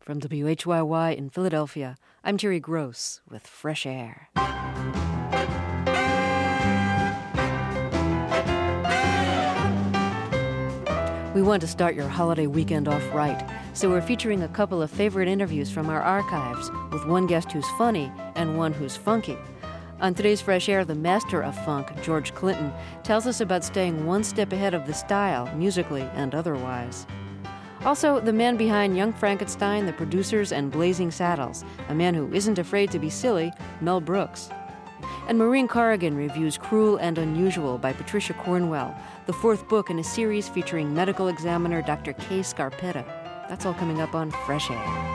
From WHYY in Philadelphia, I'm Terry Gross with Fresh Air. We want to start your holiday weekend off right, so we're featuring a couple of favorite interviews from our archives, with one guest who's funny and one who's funky. On today's Fresh Air, the master of funk, George Clinton, tells us about staying one step ahead of the style, musically and otherwise. Also, the man behind Young Frankenstein, the producers, and Blazing Saddles, a man who isn't afraid to be silly, Mel Brooks. And Maureen Corrigan reviews Cruel and Unusual by Patricia Cornwell, the fourth book in a series featuring medical examiner Dr. Kay Scarpetta. That's all coming up on Fresh Air.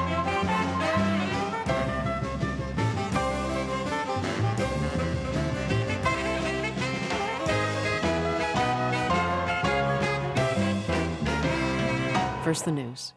First, the news.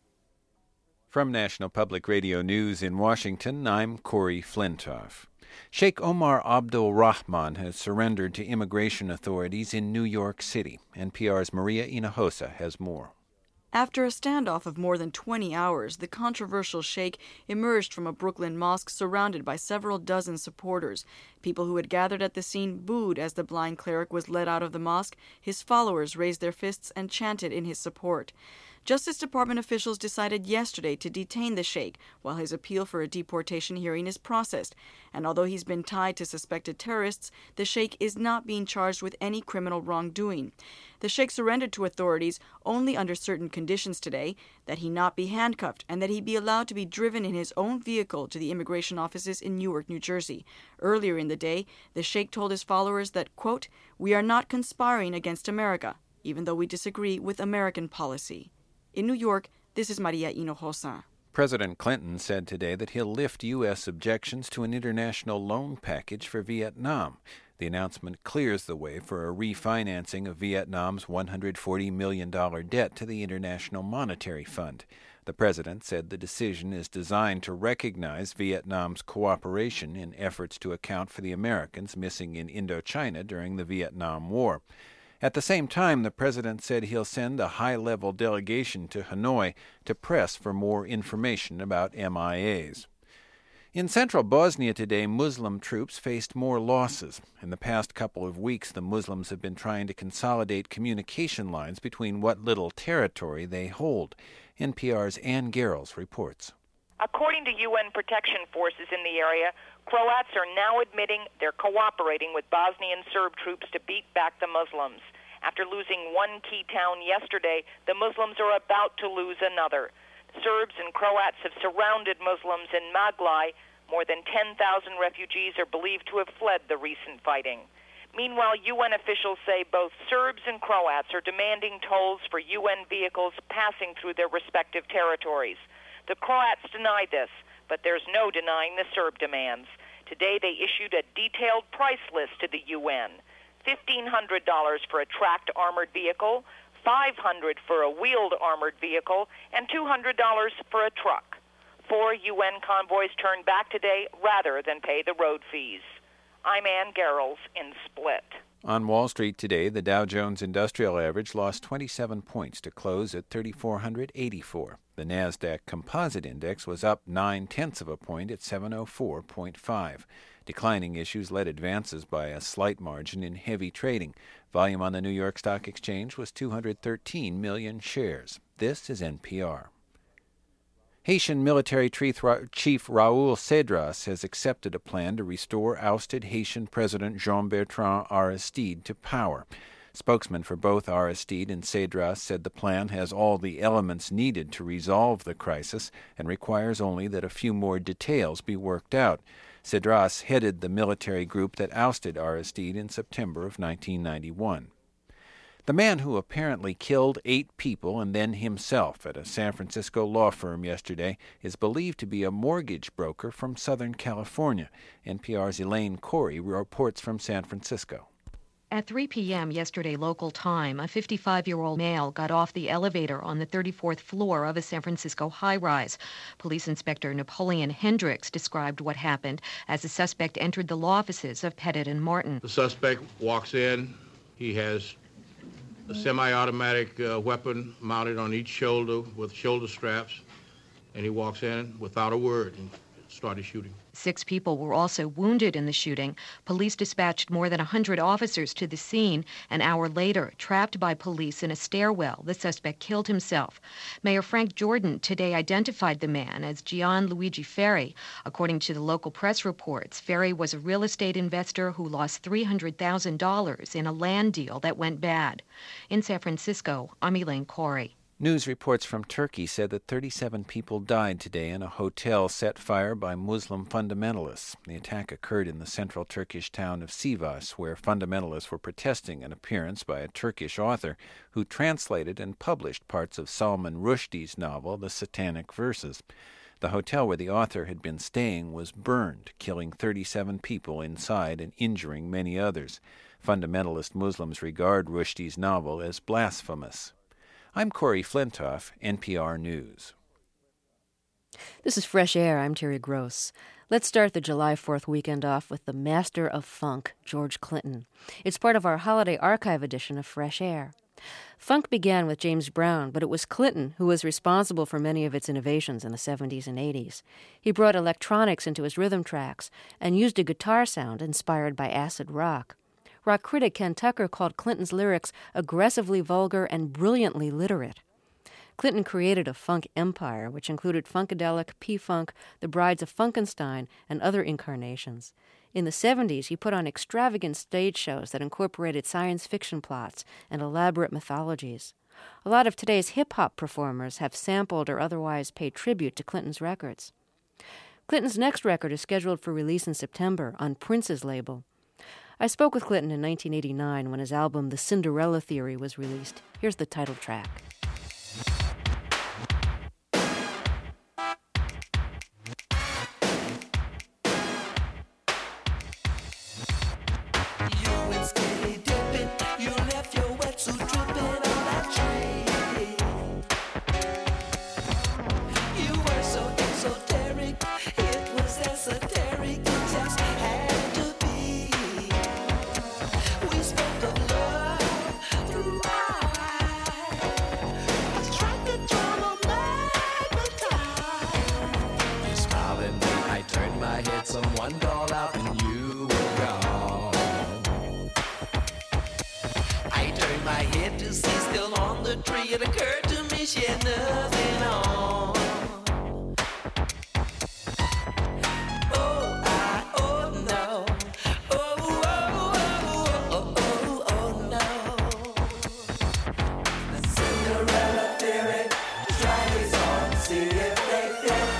From National Public Radio News in Washington, I'm Corey Flintoff. Sheikh Omar Abdul Rahman has surrendered to immigration authorities in New York City. NPR's Maria Hinojosa has more. After a standoff of more than 20 hours, the controversial sheikh emerged from a Brooklyn mosque surrounded by several dozen supporters. People who had gathered at the scene booed as the blind cleric was led out of the mosque. His followers raised their fists and chanted in his support. Justice Department officials decided yesterday to detain the sheikh while his appeal for a deportation hearing is processed. And although he's been tied to suspected terrorists, the sheikh is not being charged with any criminal wrongdoing. The sheikh surrendered to authorities only under certain conditions today, that he not be handcuffed and that he be allowed to be driven in his own vehicle to the immigration offices in Newark, New Jersey. Earlier in the day, the sheikh told his followers that, quote, "We are not conspiring against America, even though we disagree with American policy." In New York, this is Maria Hinojosa. President Clinton said today that he'll lift U.S. objections to an international loan package for Vietnam. The announcement clears the way for a refinancing of Vietnam's $140 million debt to the International Monetary Fund. The president said the decision is designed to recognize Vietnam's cooperation in efforts to account for the Americans missing in Indochina during the Vietnam War. At the same time, the president said he'll send a high-level delegation to Hanoi to press for more information about MIAs. In central Bosnia today, Muslim troops faced more losses. In the past couple of weeks, the Muslims have been trying to consolidate communication lines between what little territory they hold. NPR's Ann Garrels reports. According to UN protection forces in the area, Croats are now admitting they're cooperating with Bosnian Serb troops to beat back the Muslims. After losing one key town yesterday, the Muslims are about to lose another. Serbs and Croats have surrounded Muslims in Maglaj. More than 10,000 refugees are believed to have fled the recent fighting. Meanwhile, UN officials say both Serbs and Croats are demanding tolls for UN vehicles passing through their respective territories. The Croats deny this, but there's no denying the Serb demands. Today they issued a detailed price list to the UN. $1,500 for a tracked armored vehicle, $500 for a wheeled armored vehicle, and $200 for a truck. 4 UN convoys turned back today rather than pay the road fees. I'm Ann Garrels in Split. On Wall Street today, the Dow Jones Industrial Average lost 27 points to close at 3,484. The NASDAQ Composite Index was up 0.9 of a point at 704.5. Declining issues led advances by a slight margin in heavy trading. Volume on the New York Stock Exchange was 213 million shares. This is NPR. Haitian military chief Raoul Cedras has accepted a plan to restore ousted Haitian President Jean-Bertrand Aristide to power. Spokesman for both Aristide and Cedras said the plan has all the elements needed to resolve the crisis and requires only that a few more details be worked out. Cedras headed the military group that ousted Aristide in September of 1991. The man who apparently killed 8 people and then himself at a San Francisco law firm yesterday is believed to be a mortgage broker from Southern California. NPR's Elaine Corey reports from San Francisco. At 3 p.m. yesterday local time, a 55-year-old male got off the elevator on the 34th floor of a San Francisco high-rise. Police Inspector Napoleon Hendricks described what happened as the suspect entered the law offices of Pettit and Martin. The suspect walks in. He has a semi-automatic weapon mounted on each shoulder with shoulder straps. and he walks in without a word and started shooting. 6 people were also wounded in the shooting. Police dispatched more than 100 officers to the scene. An hour later, trapped by police in a stairwell, the suspect killed himself. Mayor Frank Jordan today identified the man as Gianluigi Ferri. According to the local press reports, Ferri was a real estate investor who lost $300,000 in a land deal that went bad. In San Francisco, I'm Elaine Corey. News reports from Turkey said that 37 people died today in a hotel set fire by Muslim fundamentalists. The attack occurred in the central Turkish town of Sivas, where fundamentalists were protesting an appearance by a Turkish author who translated and published parts of Salman Rushdie's novel, The Satanic Verses. The hotel where the author had been staying was burned, killing 37 people inside and injuring many others. Fundamentalist Muslims regard Rushdie's novel as blasphemous. I'm Corey Flintoff, NPR News. This is Fresh Air. I'm Terry Gross. Let's start the July 4th weekend off with the master of funk, George Clinton. It's part of our holiday archive edition of Fresh Air. Funk began with James Brown, but it was Clinton who was responsible for many of its innovations in the 70s and 80s. He brought electronics into his rhythm tracks and used a guitar sound inspired by acid rock. Rock critic Ken Tucker called Clinton's lyrics aggressively vulgar and brilliantly literate. Clinton created a funk empire, which included Funkadelic, P-Funk, the Brides of Funkenstein, and other incarnations. In the 70s, he put on extravagant stage shows that incorporated science fiction plots and elaborate mythologies. A lot of today's hip-hop performers have sampled or otherwise paid tribute to Clinton's records. Clinton's next record is scheduled for release in September on Prince's label. I spoke with Clinton in 1989 when his album The Cinderella Theory was released. Here's the title track. It occurred to me she had nothing on. Oh no. Oh no. The Cinderella theory. Try these on, see if they fit.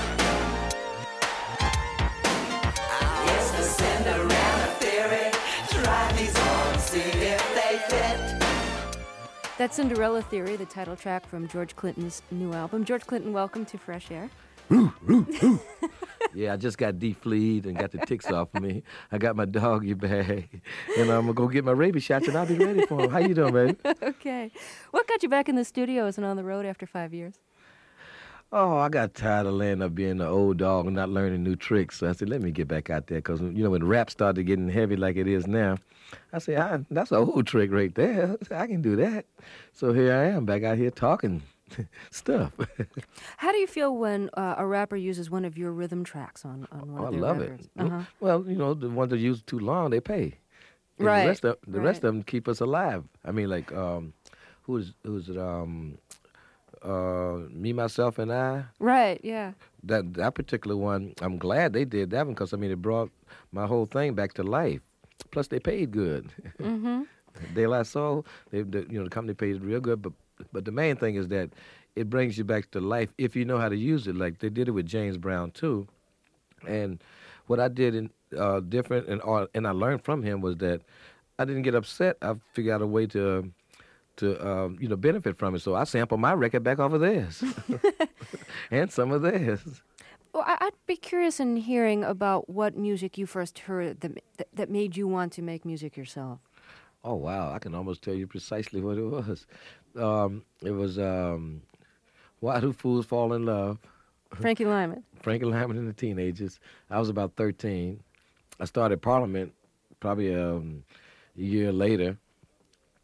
Yes, the Cinderella theory. Try these on, see if they fit. That's Cinderella Theory, the title track from George Clinton's new album. George Clinton, welcome to Fresh Air. Yeah, I just got defleed and got the ticks off of me. I got my doggy bag, and I'm going to go get my rabies shots, and I'll be ready for them. How you doing, baby? Okay. What got you back in the studios and on the road after 5 years? Oh, I got tired of laying up being an old dog and not learning new tricks. So I said, let me get back out there, because, you know, when rap started getting heavy like it is now, I said, that's an old trick right there. I can do that. So here I am, back out here talking stuff. How do you feel when a rapper uses one of your rhythm tracks on one of their records? I love it. Well, you know, the ones that use too long, they pay. And Right. The rest of them keep us alive. I mean, like, who's it? Me, Myself, and I. Right, yeah. That particular one, I'm glad they did that one, because, I mean, it brought my whole thing back to life. Plus, they paid good. Mm-hmm. De La Soul, the company paid real good, but the main thing is that it brings you back to life if you know how to use it. Like they did it with James Brown too, and what I did in different and I learned from him was that I didn't get upset. I figured out a way to benefit from it. So I sampled my record back off of theirs and some of theirs. Well, I'd be curious in hearing about what music you first heard that made you want to make music yourself. Oh, wow. I can almost tell you precisely what it was. It was Why Do Fools Fall in Love? Frankie Lyman. Frankie Lyman and the Teenagers. I was about 13. I started Parliament probably a year later.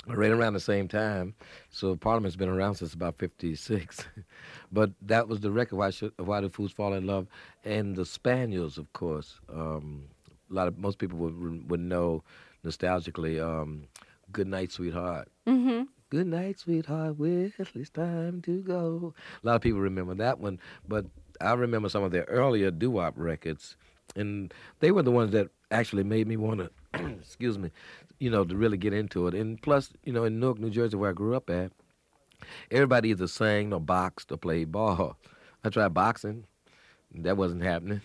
right around the same time. So Parliament's been around since about 56. But that was the record, Why Do Fools Fall in Love? And the Spaniels, of course. Most people would know nostalgically, Good Night, Sweetheart. Mm-hmm. Good night, sweetheart, well, it's time to go. A lot of people remember that one, but I remember some of their earlier doo-wop records, and they were the ones that actually made me want to, excuse me, to really get into it. And plus, in Newark, New Jersey, where I grew up at, everybody either sang or boxed or played ball. I tried boxing. That wasn't happening.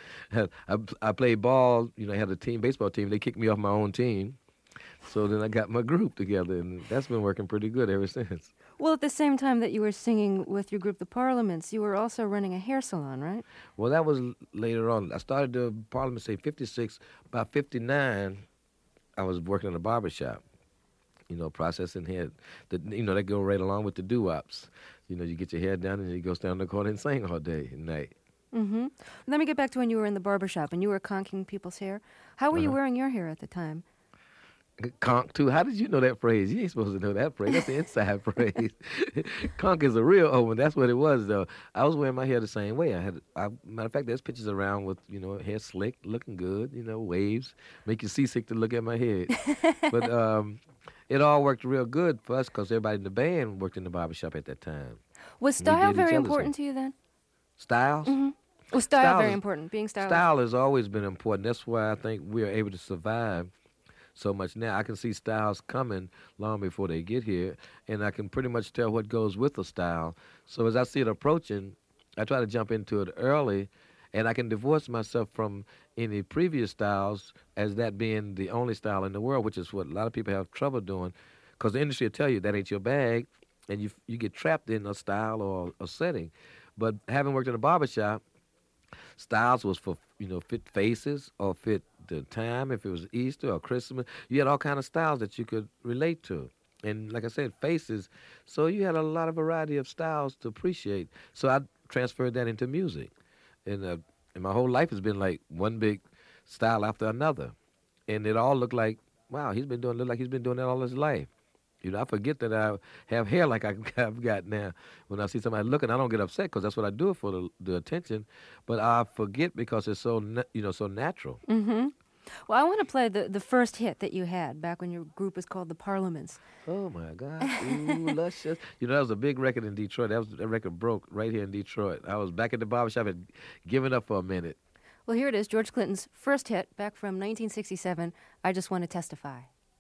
I played ball. I had a baseball team. They kicked me off my own team. So then I got my group together, and that's been working pretty good ever since. Well, at the same time that you were singing with your group, the Parliaments, you were also running a hair salon, right? Well, that was later on. I started the Parliament, say, 56. By 59, I was working in a barber shop, processing hair. That go right along with the doo-wops. You get your hair done, and you go stand on the corner and sing all day and night. Mm-hmm. Let me get back to when you were in the barber shop and you were conking people's hair. How were you wearing your hair at the time? Conk, too. How did you know that phrase? You ain't supposed to know that phrase. That's the inside phrase. Conk is a real old one. That's what it was, though. I was wearing my hair the same way. Matter of fact, there's pictures around with, hair slick, looking good, waves. Make you seasick to look at my head. But it all worked real good for us because everybody in the band worked in the barbershop at that time. Was style very important to you then? Styles? Mm-hmm. Was style very important, being stylish? Style has always been important. That's why I think we are able to survive so much now. I can see styles coming long before they get here, and I can pretty much tell what goes with a style. So as I see it approaching, I try to jump into it early, and I can divorce myself from any previous styles as that being the only style in the world, which is what a lot of people have trouble doing, because the industry will tell you that ain't your bag, and you get trapped in a style or a setting. But having worked in a barbershop, styles was for, fit faces or fit the time, if it was Easter or Christmas. You had all kind of styles that you could relate to. And like I said, faces. So you had a lot of variety of styles to appreciate. So I transferred that into music. And my whole life has been like one big style after another. And it all looked like, wow, look like he's been doing that all his life. I forget that I have hair like I've got now. When I see somebody looking, I don't get upset because that's what I do it for, the attention. But I forget because it's so so natural. Mm-hmm. Well, I want to play the first hit that you had back when your group was called the Parliaments. Oh my God! Ooh, luscious. That was a big record in Detroit. That record broke right here in Detroit. I was back at the barbershop and giving up for a minute. Well, here it is, George Clinton's first hit back from 1967. I Just Want to Testify.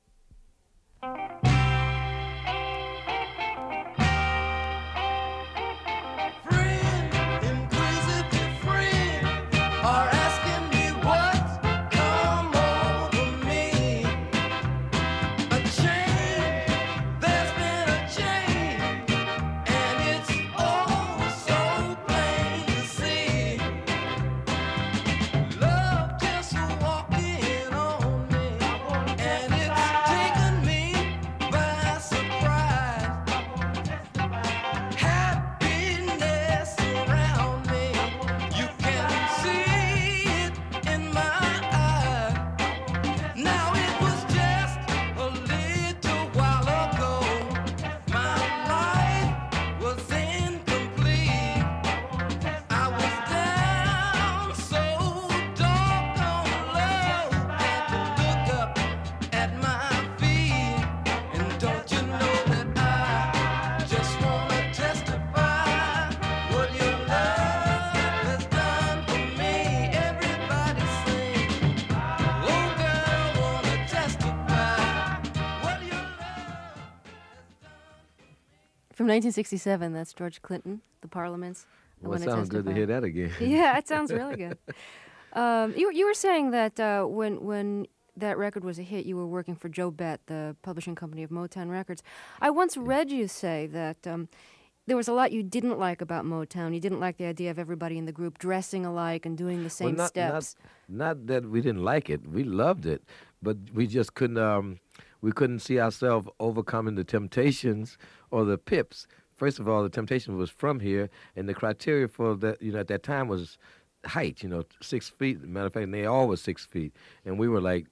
From 1967, that's George Clinton, the Parliaments. Well, it sounds good to hear that again. Yeah, it sounds really good. You were saying that when that record was a hit, you were working for Joe Bett, the publishing company of Motown Records. I once read you say that there was a lot you didn't like about Motown. You didn't like the idea of everybody in the group dressing alike and doing the same steps. Not that we didn't like it. We loved it, but we just couldn't. We couldn't see ourselves overcoming the Temptations or the Pips. First of all, the Temptations was from here, and the criteria for that, at that time was height. 6 feet. Matter of fact, they all was 6 feet, and we were like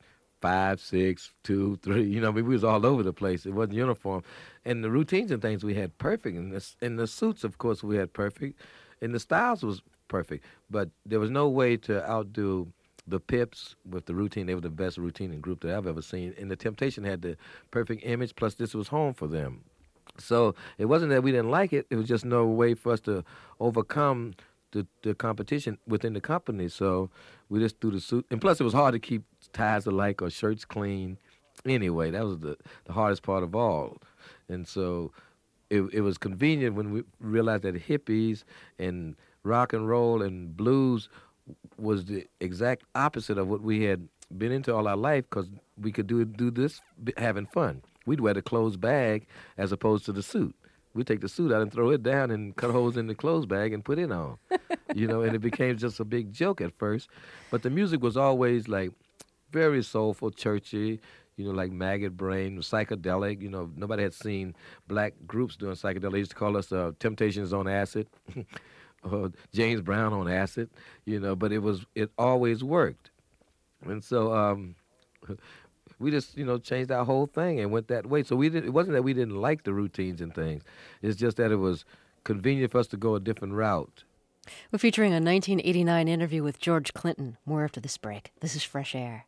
5, 6, 2, 3. You know, we was all over the place. It wasn't uniform. And the routines and things we had perfect. And the suits, of course, we had perfect. And the styles was perfect. But there was no way to outdo the Pips with the routine. They were the best routine group that I've ever seen. And the Temptation had the perfect image, plus this was home for them. So it wasn't that we didn't like it. It was just no way for us to overcome the competition within the company. So we just threw the suit. And plus it was hard to keep ties alike or shirts clean. Anyway, that was the hardest part of all. And so it was convenient when we realized that hippies and rock and roll and blues was the exact opposite of what we had been into all our life, because we could do this having fun. We'd wear the clothes bag as opposed to the suit. We'd take the suit out and throw it down and cut holes in the clothes bag and put it on. And it became just a big joke at first. But the music was always like very soulful, churchy, like Maggot Brain, psychedelic. Nobody had seen black groups doing psychedelic. They used to call us Temptations on Acid, or James Brown on Acid, but it always worked. And so we just, changed our whole thing and went that way. So it wasn't that we didn't like the routines and things. It's just that it was convenient for us to go a different route. We're featuring a 1989 interview with George Clinton. More after this break. This is Fresh Air.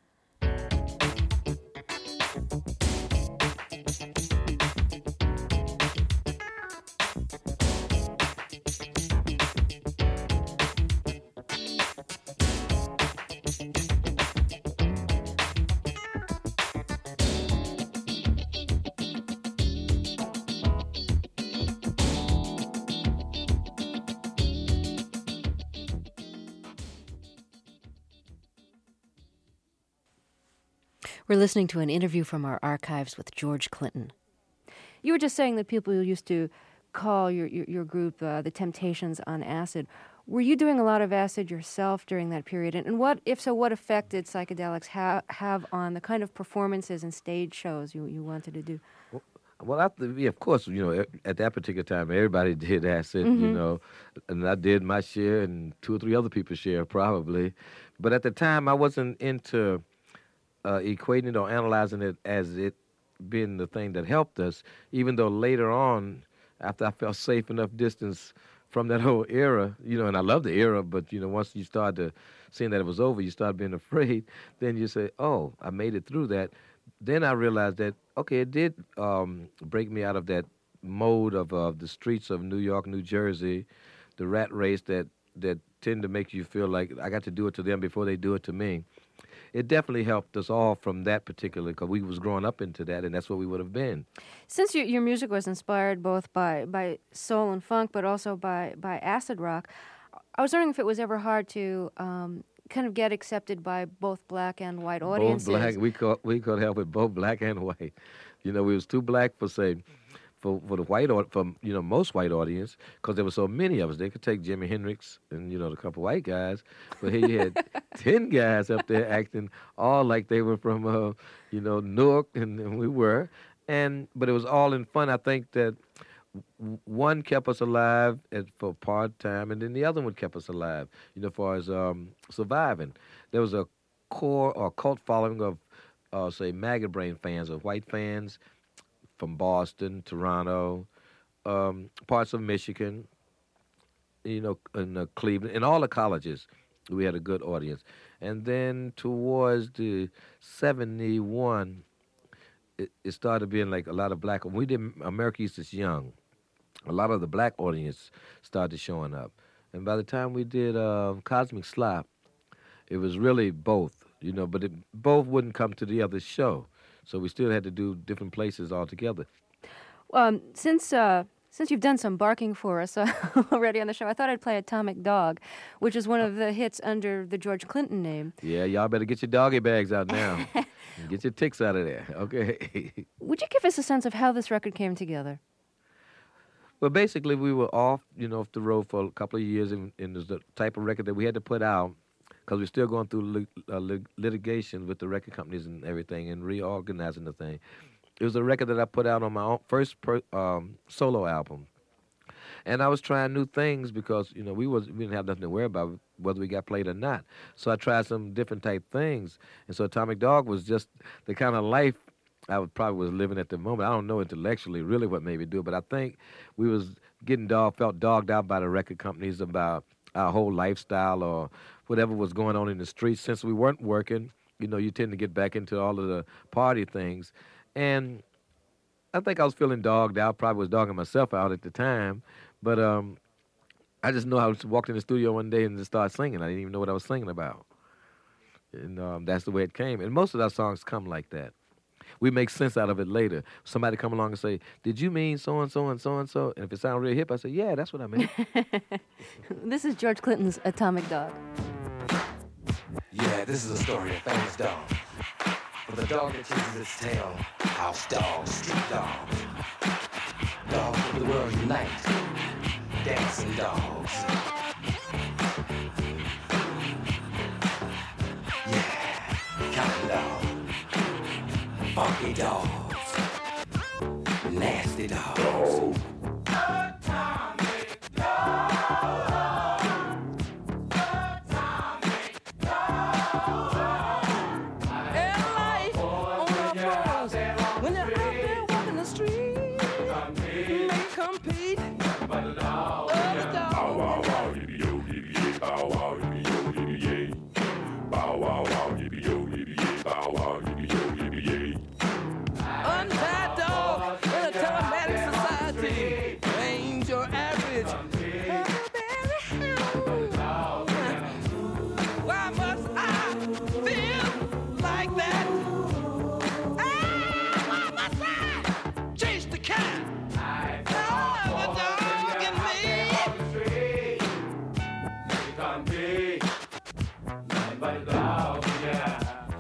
We're listening to an interview from our archives with George Clinton. You were just saying that people used to call your group the Temptations on Acid. Were you doing a lot of acid yourself during that period? And what, if so, what effect did psychedelics have on the kind of performances and stage shows you wanted to do? Well, of course, at that particular time, everybody did acid, and I did my share, and 2 or 3 other people's share probably. But at the time, I wasn't into equating it or analyzing it as it being the thing that helped us, even though later on, after I felt safe enough distance from that whole era, and I love the era, but, once you start to seeing that it was over, you start being afraid, then you say, oh, I made it through that. Then I realized that, okay, it did break me out of that mode of the streets of New York, New Jersey, the rat race that tend to make you feel like I got to do it to them before they do it to me. It definitely helped us all from that particular, because we was growing up into that, and that's what we would have been. Since your music was inspired both by soul and funk, but also by acid rock, I was wondering if it was ever hard to kind of get accepted by both black and white audiences. Both black, we could help with both black and white. We was too black for for the white, most white audience, because there were so many of us. They could take Jimi Hendrix and, the couple white guys, but here you had 10 guys up there acting all like they were from, Newark, and we were. But it was all in fun. I think that one kept us alive for part-time, and then the other one kept us alive, as far as surviving. There was a core or cult following of, say, Maggot Brain fans, or white fans, from Boston, Toronto, parts of Michigan, and Cleveland, and all the colleges. We had a good audience. And then towards the 71, it started being like a lot of black. When we did America East is Young, a lot of the black audience started showing up. And by the time we did Cosmic Slop, it was really both, but both wouldn't come to the other show. So we still had to do different places altogether. Since you've done some barking for us already on the show, I thought I'd play Atomic Dog, which is one of the hits under the George Clinton name. Yeah, y'all better get your doggy bags out now. And get your ticks out of there, okay? Would you give us a sense of how this record came together? Well, basically, we were off the road for a couple of years, and it was the type of record that we had to put out, because we're still going through litigation with the record companies and everything and reorganizing the thing. It was a record that I put out on my own first solo album. And I was trying new things because, we didn't have nothing to worry about whether we got played or not. So I tried some different type things. And so Atomic Dog was just the kind of life I probably was living at the moment. I don't know intellectually really what made me do it, but I think we was felt dogged out by the record companies about our whole lifestyle or whatever was going on in the streets. Since we weren't working, you tend to get back into all of the party things. And I think I was feeling dogged out, probably was dogging myself out at the time. But I just know I walked in the studio one day and just started singing. I didn't even know what I was singing about. And that's the way it came. And most of our songs come like that. We make sense out of it later. Somebody come along and say, did you mean so-and-so and so-and-so? And if it sounds real hip, I say, yeah, that's what I meant. This is George Clinton's Atomic Dog. Yeah, this is a story of famous dog. For the dog that chases its tail, house dog, street dog. Dogs of the world unite, dancing dogs. Yeah, counting dog. Funky dogs, nasty dogs. Atomic dog. Atomic dog. And life on the floors when you're out there walking the street, may compete. But the dog, bow wow wow, yippee yo, yippee yay, bow wow, yippee yo, yippee yay, bow wow wow, yippee yo, yippee yay, bow wow, yippee yo, yippee yay. Untied dog in a telematic society ain't your average. Why must I feel like that? Why must I chase the cat? The dog in me. Can't be nothing but a dog, yeah.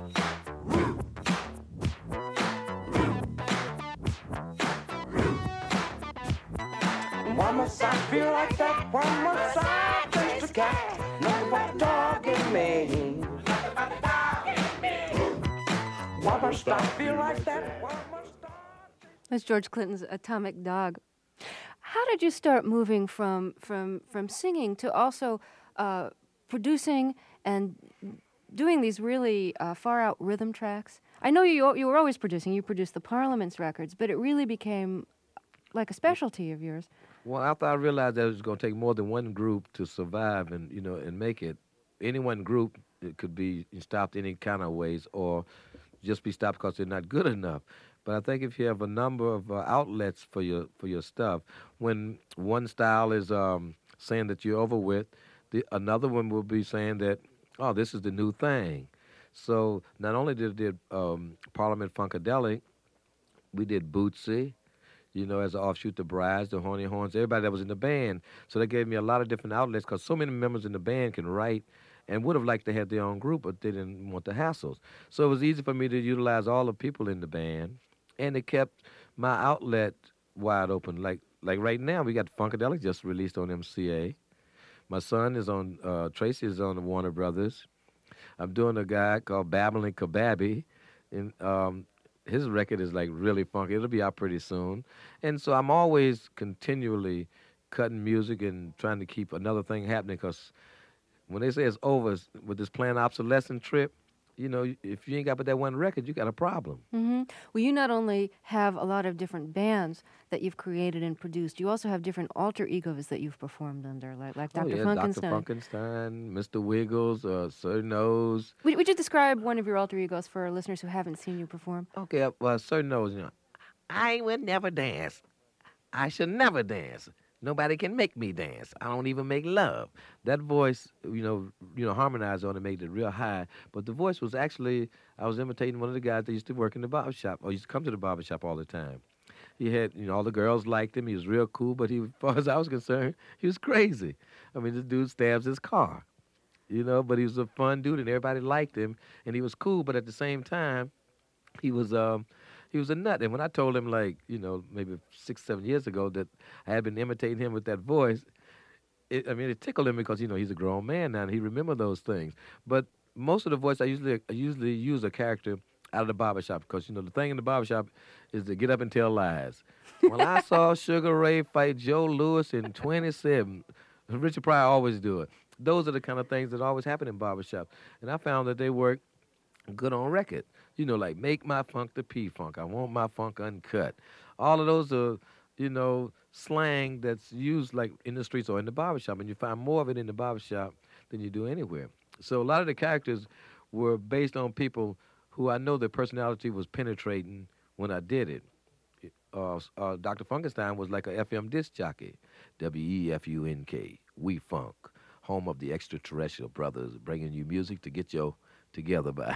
Why must I feel like that? Why must I chase the cat? Nothing but a dog in me. Nothing but a dog in me. Why must I feel like that? Why must I? That's George Clinton's Atomic Dog. How did you start moving from singing to also producing and doing these really far-out rhythm tracks? I know you were always producing. You produced the Parliaments records, but it really became like a specialty of yours. Well, after I realized that it was going to take more than one group to survive and and make it, any one group it could be stopped any kind of ways or just be stopped because they're not good enough. But I think if you have a number of outlets for your stuff, when one style is saying that you're over with, another one will be saying that, oh, this is the new thing. So not only did Parliament Funkadelic, we did Bootsy, as an offshoot, the Brides, the Horny Horns, everybody that was in the band. So that gave me a lot of different outlets because so many members in the band can write and would have liked to have their own group, but they didn't want the hassles. So it was easy for me to utilize all the people in the band, and it kept my outlet wide open. Like right now, we got Funkadelic just released on MCA. My son is on, Tracy is on the Warner Brothers. I'm doing a guy called Babbling Kababi, and his record is like really funky. It'll be out pretty soon. And so I'm always continually cutting music and trying to keep another thing happening because when they say it's over with this planned obsolescence trip, if you ain't got but that one record, you got a problem. Mm-hmm. Well, you not only have a lot of different bands that you've created and produced, you also have different alter egos that you've performed under, like Dr. Funkenstein. Dr. Funkenstein, Mr. Wiggles, Sir Nose. Would you describe one of your alter egos for our listeners who haven't seen you perform? Okay, well, Sir Nose, I would never dance. I should never dance. Nobody can make me dance. I don't even make love. That voice, harmonized on it, made it real high. But the voice was actually, I was imitating one of the guys that used to work in the barbershop, or used to come to the barbershop all the time. He had, all the girls liked him. He was real cool, but as far as I was concerned, he was crazy. I mean, this dude stabs his car, but he was a fun dude, and everybody liked him, and he was cool, but at the same time, he was a nut. And when I told him, maybe 6-7 years ago that I had been imitating him with that voice, it tickled him because, he's a grown man now and he remembered those things. But most of the voice, I usually use a character out of the barbershop because, the thing in the barbershop is to get up and tell lies. When I saw Sugar Ray fight Joe Louis in 27, Richard Pryor always do it. Those are the kind of things that always happen in barbershop. And I found that they work good on record. Like make my funk the P-Funk. I want my funk uncut. All of those are, slang that's used like in the streets or in the barbershop. And you find more of it in the barbershop than you do anywhere. So a lot of the characters were based on people who I know their personality was penetrating when I did it. Dr. Funkenstein was like a FM disc jockey, WEFUNK, We Funk, home of the extraterrestrial brothers, bringing you music to get you together by,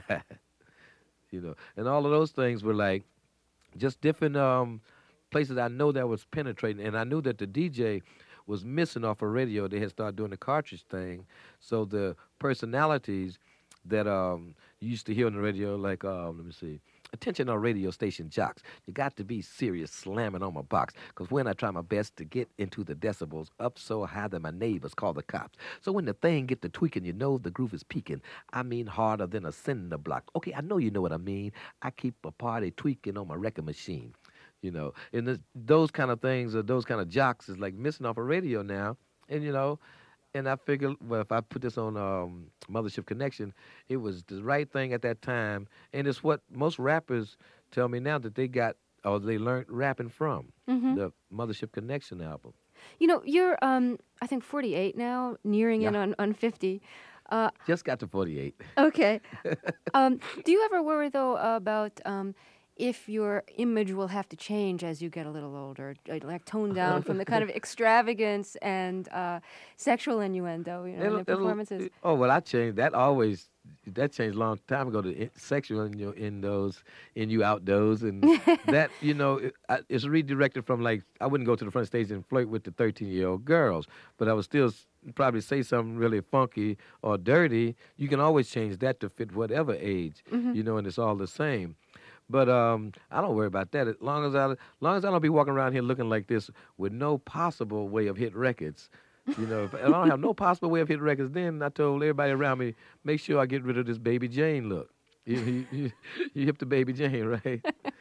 And all of those things were like just different places I know that was penetrating. And I knew that the DJ was missing off of radio. They had started doing the cartridge thing. So the personalities that you used to hear on the radio, like, attention on radio station jocks. You got to be serious slamming on my box, because when I try my best to get into the decibels up so high that my neighbors call the cops. So when the thing get to tweaking, you know the groove is peaking. I mean harder than a cinder block. Okay, I know you know what I mean. I keep a party tweaking on my record machine. And those kind of things, or those kind of jocks is like missing off a radio now. And I figured, well, if I put this on Mothership Connection, it was the right thing at that time. And it's what most rappers tell me now that they got, or they learned rapping from, the Mothership Connection album. You're, I think, 48 now, nearing in on 50. Just got to 48. Okay. Do you ever worry, though, about if your image will have to change as you get a little older, like tone down from the kind of extravagance and sexual innuendo, in the performances? I changed. That changed a long time ago. The sexual innuendos, outdoors, and that, it's redirected from, like, I wouldn't go to the front stage and flirt with the 13-year-old girls, but I would still probably say something really funky or dirty. You can always change that to fit whatever age, and it's all the same. But I don't worry about that. As long as I don't be walking around here looking like this with no possible way of hit records. If I don't have no possible way of hitting records, then I told everybody around me, make sure I get rid of this Baby Jane look. You hip to Baby Jane, right?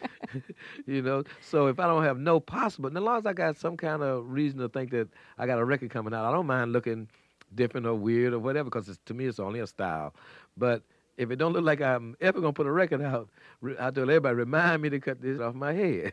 So if I don't have no possible, and as long as I got some kind of reason to think that I got a record coming out, I don't mind looking different or weird or whatever, because to me it's only a style. But if it don't look like I'm ever going to put a record out, I tell everybody, remind me to cut this off my head.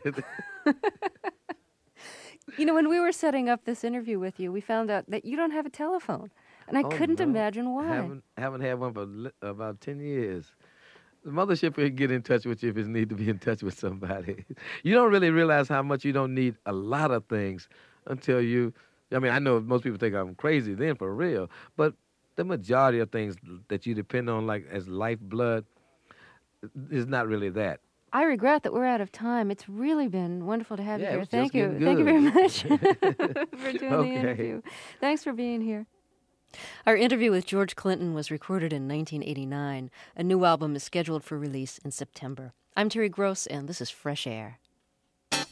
When we were setting up this interview with you, we found out that you don't have a telephone. And I couldn't imagine why. Haven't had one for about 10 years. The Mothership will get in touch with you if it need to be in touch with somebody. You don't really realize how much you don't need a lot of things until I know most people think I'm crazy then, for real, but the majority of things that you depend on, like as lifeblood, is not really that. I regret that we're out of time. It's really been wonderful to have you here. Thank you. Good. Thank you very much for doing the interview. Thanks for being here. Our interview with George Clinton was recorded in 1989. A new album is scheduled for release in September. I'm Terry Gross, and this is Fresh Air. Fresh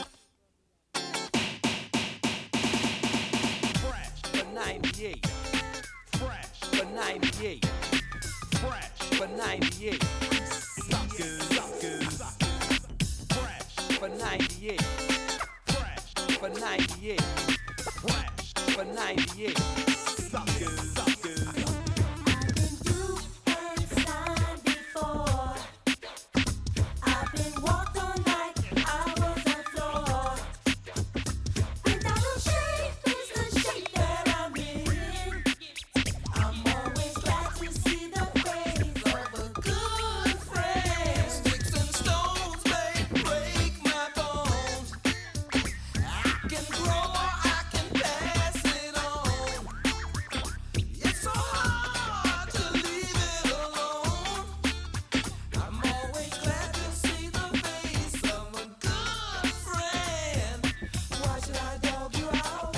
for 98. Fresh for 98. Fresh for 98. Suckers. Fresh for 98. Fresh for 98. Fresh for 98. Suckers. I've been through and signed before. I've been walked on like I was on floor. Without a shade is the shape that I'm in. I'm always glad to see the face of a good friend. Sticks and stones may break my bones. I can grow, I can pass it on. It's so hard to leave it alone. I'm always glad to see the face of a good friend. Why should I dog you out?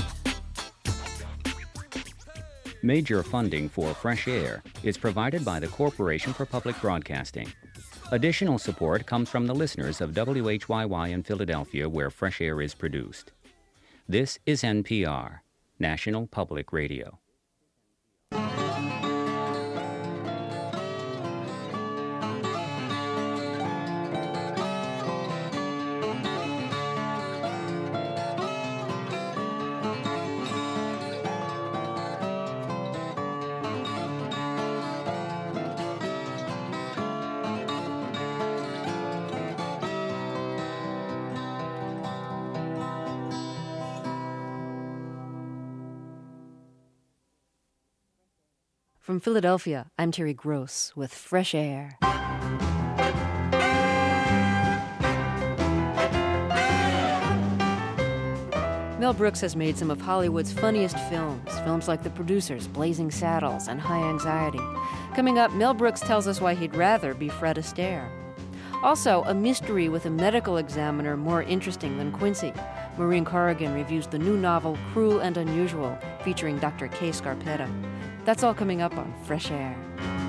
Major funding for Fresh Air is provided by the Corporation for Public Broadcasting. Additional support comes from the listeners of WHYY in Philadelphia, where Fresh Air is produced. This is NPR, National Public Radio. From Philadelphia, I'm Terry Gross with Fresh Air. Mel Brooks has made some of Hollywood's funniest films like The Producers, Blazing Saddles, and High Anxiety. Coming up, Mel Brooks tells us why he'd rather be Fred Astaire. Also, a mystery with a medical examiner more interesting than Quincy. Maureen Corrigan reviews the new novel Cruel and Unusual, featuring Dr. Kay Scarpetta. That's all coming up on Fresh Air.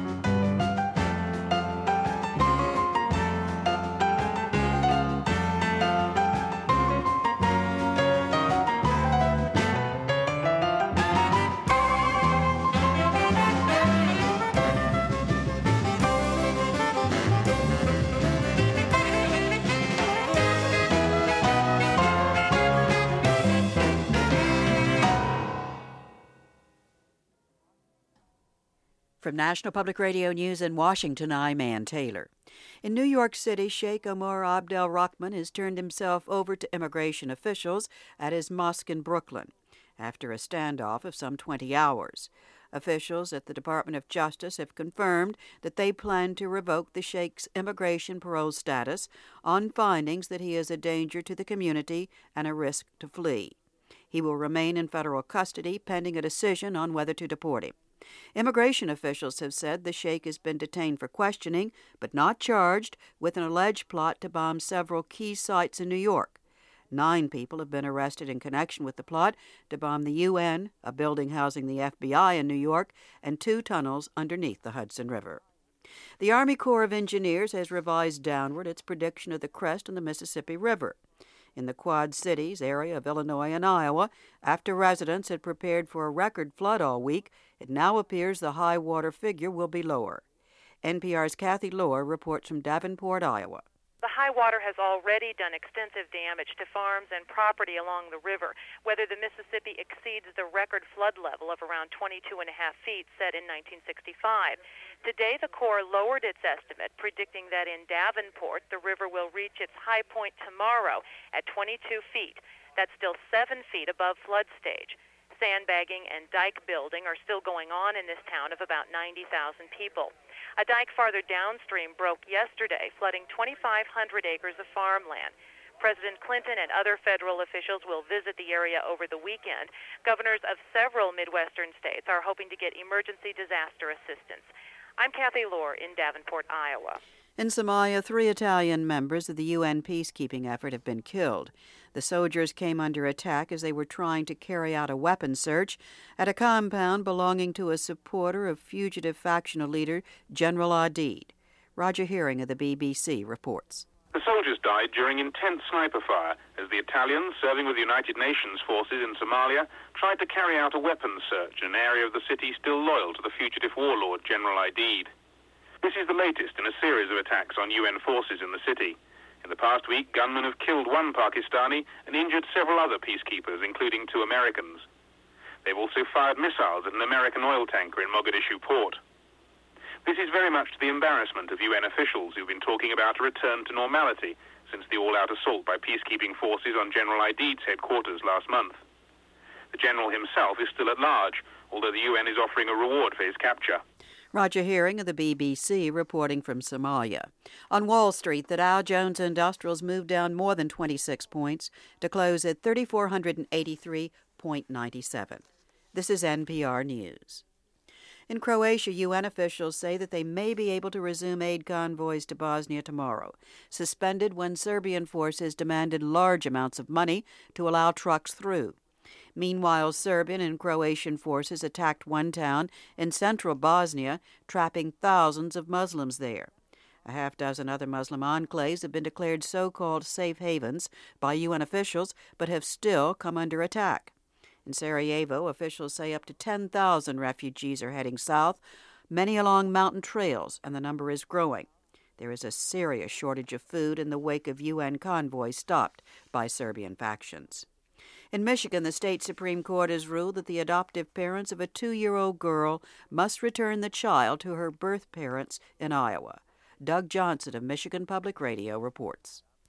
From National Public Radio News in Washington, I'm Ann Taylor. In New York City, Sheikh Omar Abdel Rahman has turned himself over to immigration officials at his mosque in Brooklyn after a standoff of some 20 hours. Officials at the Department of Justice have confirmed that they plan to revoke the Sheikh's immigration parole status on findings that he is a danger to the community and a risk to flee. He will remain in federal custody pending a decision on whether to deport him. Immigration officials have said the sheikh has been detained for questioning, but not charged with an alleged plot to bomb several key sites in New York. 9 people have been arrested in connection with the plot to bomb the UN, a building housing the FBI in New York, and 2 tunnels underneath the Hudson River. The Army Corps of Engineers has revised downward its prediction of the crest on the Mississippi River. In the Quad Cities area of Illinois and Iowa, after residents had prepared for a record flood all week, it now appears the high water figure will be lower. NPR's Kathy Lohr reports from Davenport, Iowa. The high water has already done extensive damage to farms and property along the river. Whether the Mississippi exceeds the record flood level of around 22.5 feet set in 1965. Today, the Corps lowered its estimate, predicting that in Davenport, the river will reach its high point tomorrow at 22 feet. That's still 7 feet above flood stage. Sandbagging and dike building are still going on in this town of about 90,000 people. A dike farther downstream broke yesterday, flooding 2,500 acres of farmland. President Clinton and other federal officials will visit the area over the weekend. Governors of several Midwestern states are hoping to get emergency disaster assistance. I'm Kathy Lohr in Davenport, Iowa. In Somalia, 3 Italian members of the UN peacekeeping effort have been killed. The soldiers came under attack as they were trying to carry out a weapons search at a compound belonging to a supporter of fugitive factional leader General Aidid. Roger Hearing of the BBC reports. The soldiers died during intense sniper fire as the Italians, serving with the United Nations forces in Somalia, tried to carry out a weapons search in an area of the city still loyal to the fugitive warlord General Aidid. This is the latest in a series of attacks on UN forces in the city. In the past week, gunmen have killed 1 Pakistani and injured several other peacekeepers, including 2 Americans. They've also fired missiles at an American oil tanker in Mogadishu port. This is very much to the embarrassment of UN officials who've been talking about a return to normality since the all-out assault by peacekeeping forces on General Aidid's headquarters last month. The general himself is still at large, although the UN is offering a reward for his capture. Roger Hearing of the BBC reporting from Somalia. On Wall Street, the Dow Jones Industrials moved down more than 26 points to close at 3,483.97. This is NPR News. In Croatia, UN officials say that they may be able to resume aid convoys to Bosnia tomorrow, suspended when Serbian forces demanded large amounts of money to allow trucks through. Meanwhile, Serbian and Croatian forces attacked one town in central Bosnia, trapping thousands of Muslims there. A half-dozen other Muslim enclaves have been declared so-called safe havens by UN officials, but have still come under attack. In Sarajevo, officials say up to 10,000 refugees are heading south, many along mountain trails, and the number is growing. There is a serious shortage of food in the wake of UN convoys stopped by Serbian factions. In Michigan, the state Supreme Court has ruled that the adoptive parents of a 2-year-old girl must return the child to her birth parents in Iowa. Doug Johnson of Michigan Public Radio reports.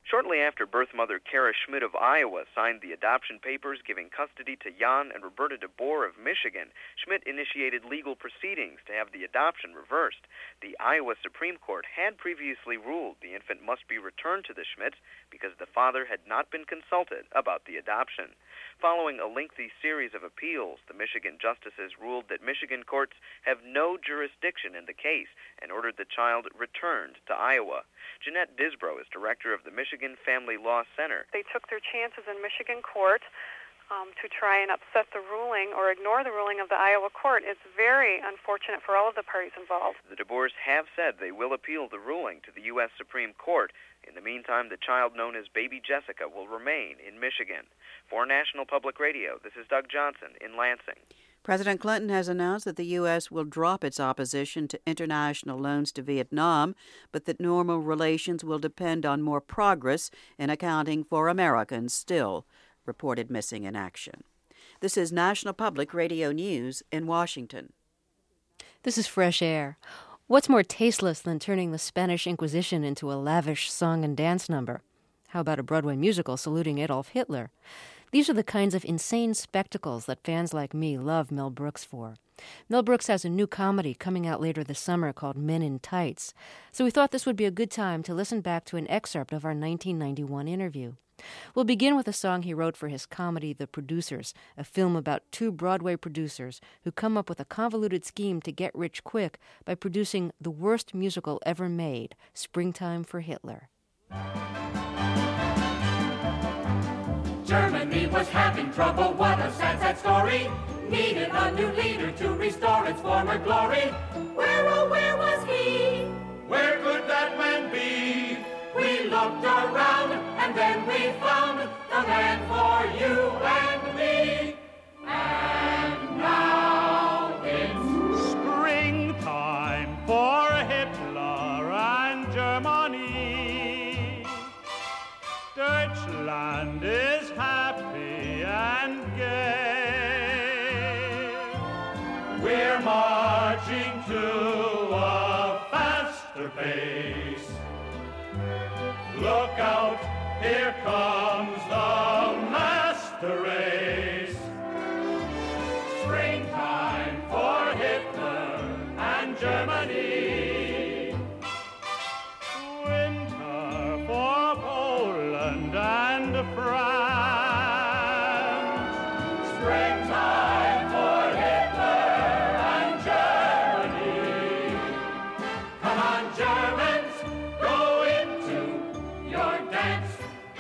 Shortly after birth mother Kara Schmidt of Iowa signed the adoption papers giving custody to Jan and Roberta DeBoer of Michigan, Schmidt initiated legal proceedings to have the adoption reversed. The Iowa Supreme Court had previously ruled the infant must be returned to the Schmidts because the father had not been consulted about the adoption. Following a lengthy series of appeals, the Michigan justices ruled that Michigan courts have no jurisdiction in the case and ordered the child returned to Iowa. Jeanette Disbrow is director of the Michigan Family Law Center. They took their chances in Michigan court to try and upset the ruling or ignore the ruling of the Iowa court. It's very unfortunate for all of the parties involved. The DeBoers have said they will appeal the ruling to the U.S. Supreme Court. In the meantime, the child known as Baby Jessica will remain in Michigan. For National Public Radio, this is Doug Johnson in Lansing. President Clinton has announced that the U.S. will drop its opposition to international loans to Vietnam, but that normal relations will depend on more progress in accounting for Americans still reported missing in action. This is National Public Radio News in Washington. This is Fresh Air. What's more tasteless than turning the Spanish Inquisition into a lavish song and dance number? How about a Broadway musical saluting Adolf Hitler? These are the kinds of insane spectacles that fans like me love Mel Brooks for. Mel Brooks has a new comedy coming out later this summer called Men in Tights, so we thought this would be a good time to listen back to an excerpt of our 1991 interview. We'll begin with a song he wrote for his comedy The Producers, a film about two Broadway producers who come up with a convoluted scheme to get rich quick by producing the worst musical ever made, Springtime for Hitler. Germany was having trouble, what a sad, sad story. Needed a new leader to restore its former glory. Where, oh, where was he? Where could that man be? We looked around and then we found the man for you and me. And now it's springtime for Hitler and Germany. Deutschland is happy and gay. We're marching to a faster pace. Look out, here comes the master race. Springtime for Hitler and Germany. Winter for Poland and France. Springtime for Hitler and Germany. Come on, Germans, go into your dance.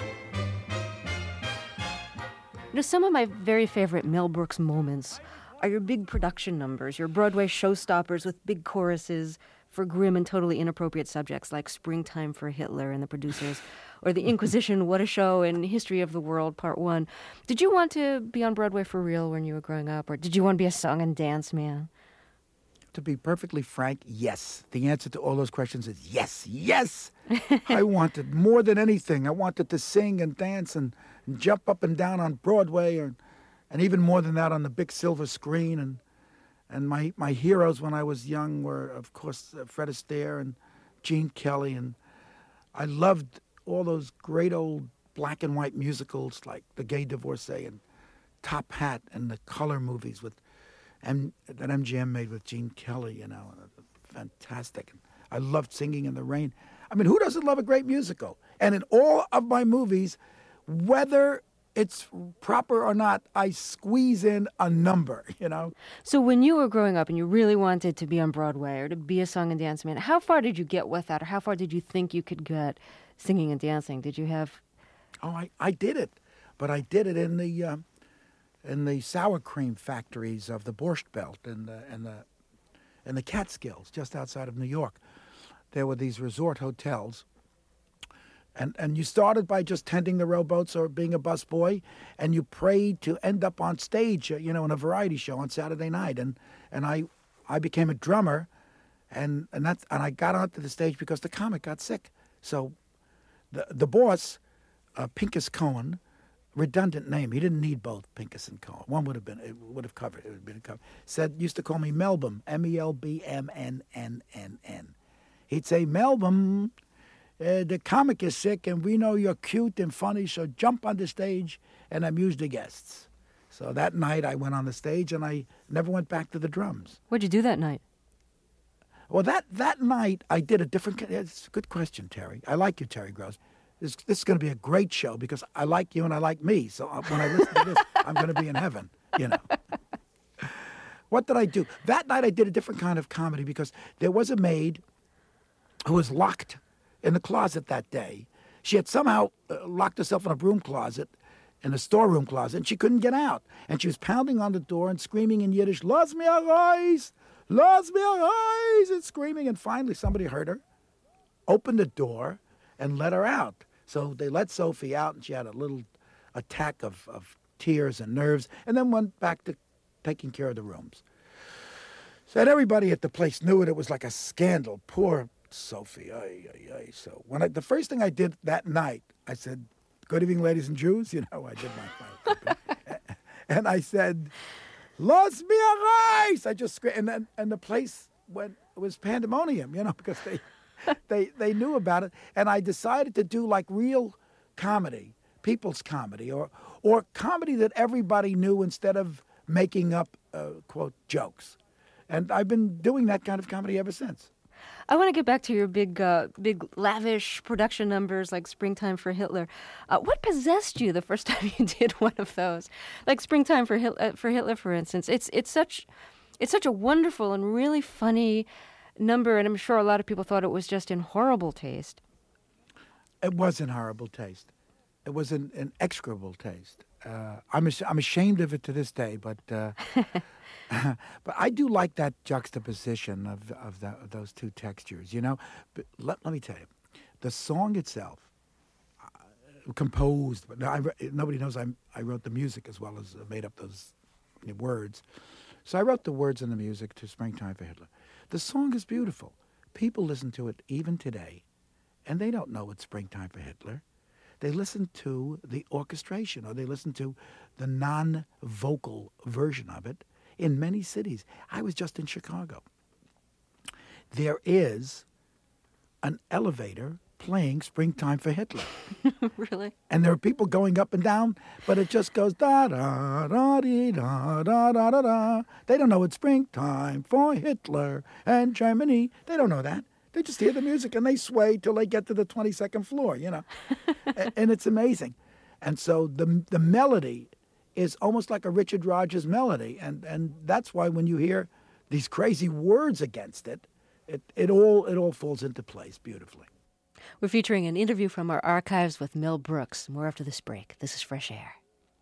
You know, some of my very favorite Mel Brooks moments are your big production numbers, your Broadway showstoppers with big choruses for grim and totally inappropriate subjects like Springtime for Hitler and The Producers, or The Inquisition, What a Show, and History of the World, Part 1. Did you want to be on Broadway for real when you were growing up, or did you want to be a song and dance man? To be perfectly frank, yes. The answer to all those questions is yes, yes. I wanted more than anything. I wanted to sing and dance and jump up and down on Broadway, and even more than that on the big silver screen. And my heroes when I was young were, of course, Fred Astaire and Gene Kelly. And I loved all those great old black and white musicals like The Gay Divorcee and Top Hat and the color movies that MGM made with Gene Kelly, you know, fantastic. I loved Singing in the Rain. I mean, who doesn't love a great musical? And in all of my movies, whether it's proper or not, I squeeze in a number, you know? So when you were growing up and you really wanted to be on Broadway or to be a song and dance man, how far did you get with that, or how far did you think you could get singing and dancing? Did you have... Oh, I did it, but I did it in the sour cream factories of the Borscht Belt and the Catskills, just outside of New York. There were these resort hotels, and you started by just tending the rowboats or being a busboy, and you prayed to end up on stage, you know, in a variety show on Saturday night. And I became a drummer, and I got onto the stage because the comic got sick. So the boss, Pincus Cohen, redundant name. He didn't need both Pincus and Cohen. One would have covered. Used to call me Melbum, Melbmnn. He'd say, Melbum, The comic is sick, and we know you're cute and funny, so jump on the stage and amuse the guests. So that night I went on the stage, and I never went back to the drums. What'd you do that night? Well, that night I did a different. It's a good question, Terry. I like you, Terry Gross. This is going to be a great show because I like you and I like me. So when I listen to this, I'm going to be in heaven. You know. What did I do? That night I did a different kind of comedy because there was a maid who was locked in the closet that day. She had somehow locked herself in a broom closet, in a storeroom closet, and she couldn't get out. And she was pounding on the door and screaming in Yiddish, "Lass mir raus! Lass mir raus!" and screaming. And finally somebody heard her, opened the door, and let her out. So they let Sophie out, and she had a little attack of tears and nerves, and then went back to taking care of the rooms. So everybody at the place knew it. It was like a scandal. Poor Sophie. So the first thing I did that night, I said, "Good evening, ladies and Jews." You know, I did my and I said, "Los mir raus!" I just screamed, and the place it was pandemonium, you know, because they knew about it. And I decided to do like real comedy, people's comedy, or comedy that everybody knew instead of making up, quote, jokes. And I've been doing that kind of comedy ever since. I want to get back to your big lavish production numbers like Springtime for Hitler. What possessed you the first time you did one of those? Like Springtime for Hitler, for instance. It's such a wonderful and really funny number, and I'm sure a lot of people thought it was just in horrible taste. It was in horrible taste. It was an execrable taste. I'm ashamed of it to this day, but but I do like that juxtaposition of those two textures, you know. But let me tell you, the song itself, composed, but nobody knows I wrote the music as well as made up those words. So I wrote the words and the music to Springtime for Hitler. The song is beautiful. People listen to it even today, and they don't know it's Springtime for Hitler. They listen to the orchestration, or they listen to the non-vocal version of it in many cities. I was just in Chicago. There is an elevator playing Springtime for Hitler. Really? And there are people going up and down, but it just goes da-da-da-dee-da-da-da-da-da. They don't know it's Springtime for Hitler and Germany. They don't know that. They just hear the music and they sway till they get to the 22nd floor, you know. And it's amazing. And so the melody is almost like a Richard Rodgers melody. And that's why when you hear these crazy words against it, it all falls into place beautifully. We're featuring an interview from our archives with Mel Brooks. More after this break. This is Fresh Air.